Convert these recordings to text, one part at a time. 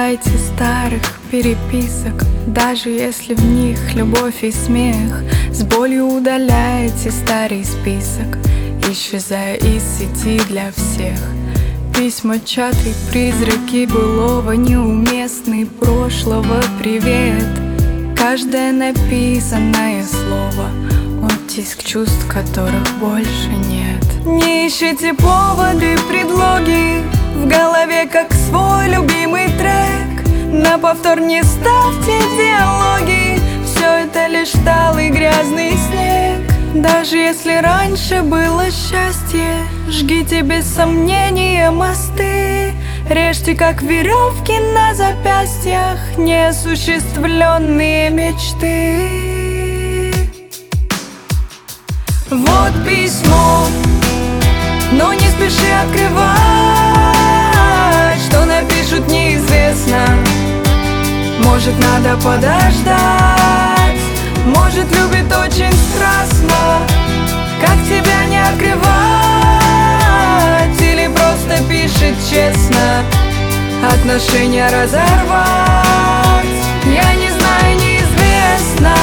читайте старых переписок, даже если в них любовь и смех. С болью удаляйте старый список, исчезая из сети для всех. Письма, чаты, призраки былого, неуместный прошлого привет. Каждое написанное слово — оттиск чувств, которых больше нет. Не ищите поводы, предлоги в голове, как свой любимый трек. На повтор не ставьте диалоги, все это лишь талый грязный снег. Даже если раньше было счастье, жгите без сомнения мосты. Режьте, как веревки на запястьях, неосуществленные мечты. Вот письмо, но не спеши открывать. Что напишут, неизвестно. Может, надо подождать, может, любит очень страстно. Как тебя не открывать? Или просто пишет честно, отношения разорвать? Я не знаю, неизвестно.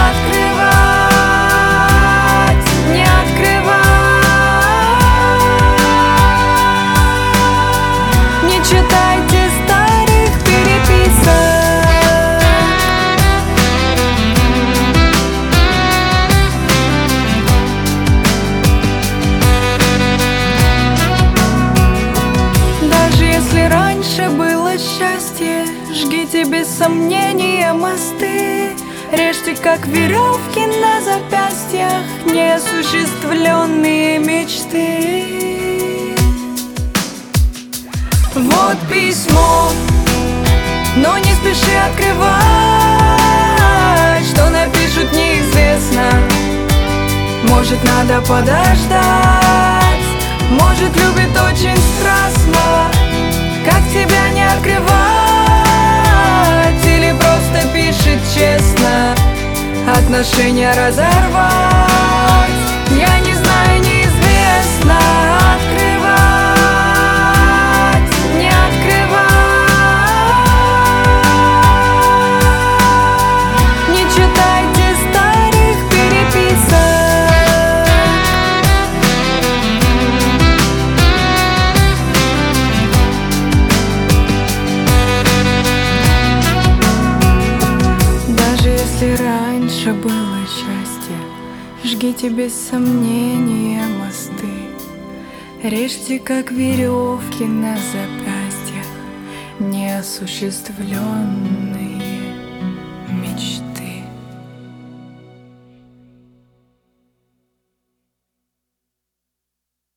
Открывать, не открывать. Не читайте старых переписок. Если раньше было счастье, жгите без сомнения мосты. Режьте, как веревки на запястьях, неосуществленные мечты. Вот письмо, но не спеши открывать. Что напишут, неизвестно. Может, надо подождать, может, любит очень страстно. Как тебя не открывать? Или просто пишет честно, отношения разорвать? Я не знаю, неизвестно. Открывать, не открывать. Не читайте старых переписок. Если раньше было счастье, жгите без сомнения мосты. Режьте, как веревки на запястьях, неосуществленные